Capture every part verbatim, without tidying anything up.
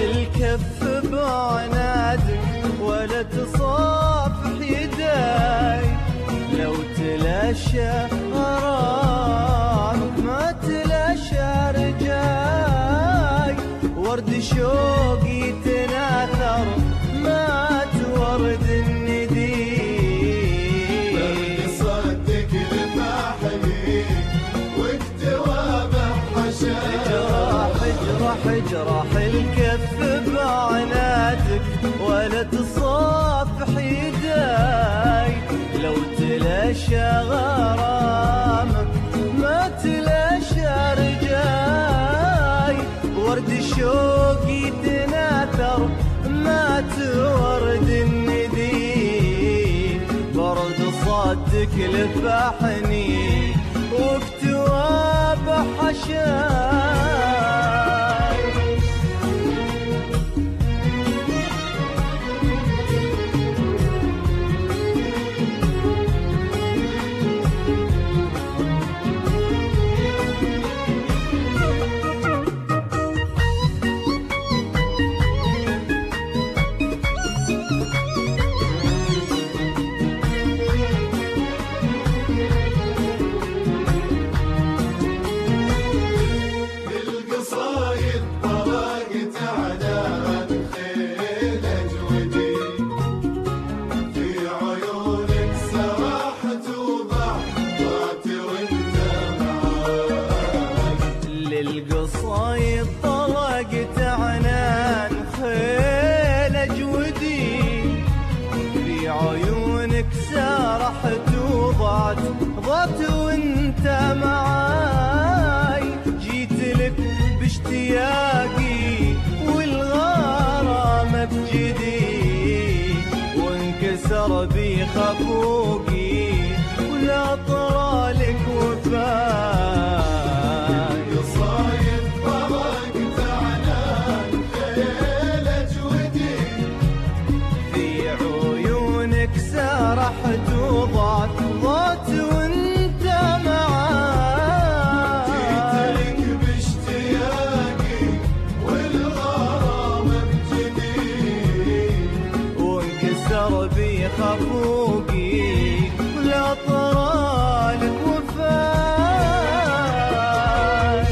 الكف بعنادك ولا تصافح يداي، لو تلاشى غرامك ما تلاشى رجاي، ورد شوقي تناثر مات ورد النديم، برد صدق لفاحني واكتوابه حشاي، جراح جراح جراح الكف بعنادك ولا تصافح يداي، لو تلاشى غرامك ما تلاشى رجاي، ورد شوقي تناثر مات ورد النديم، برد صدك لفاحني واكتواب حشاي. للقصايد طلقت عنان خيل أجودي، في عيونك سرحت وضعت ضعت وانت معاي، جيت لك باشتياقي والغرام بجدي، وانكسر بي خفوقي ولا طرالك وفاي، سرحت وضعت ضعت وانت معاي، جيت لك باشتياقي والغرام بجدي، وانكسر بي خفوقي ولا طرالك وفاي.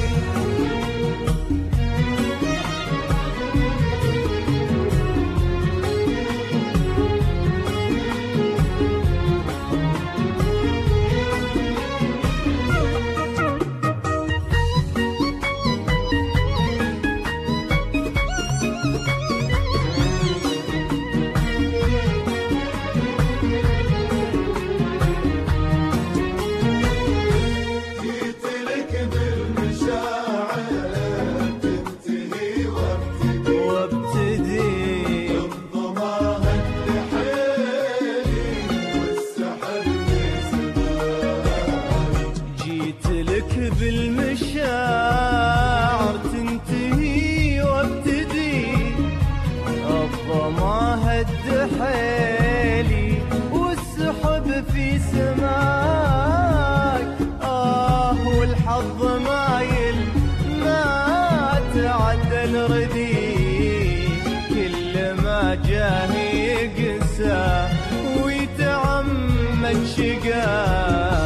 بالمشاعر تنتهي وابتدي، الظما هد حيلي والسحب في سماك، آه والحظ مايل ما تعدل ردي، كل ما جاه يقسى ويتعمد شقاك.